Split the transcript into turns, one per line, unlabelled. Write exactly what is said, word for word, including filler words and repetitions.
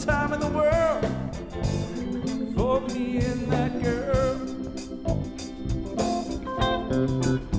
time in the world for me and that girl.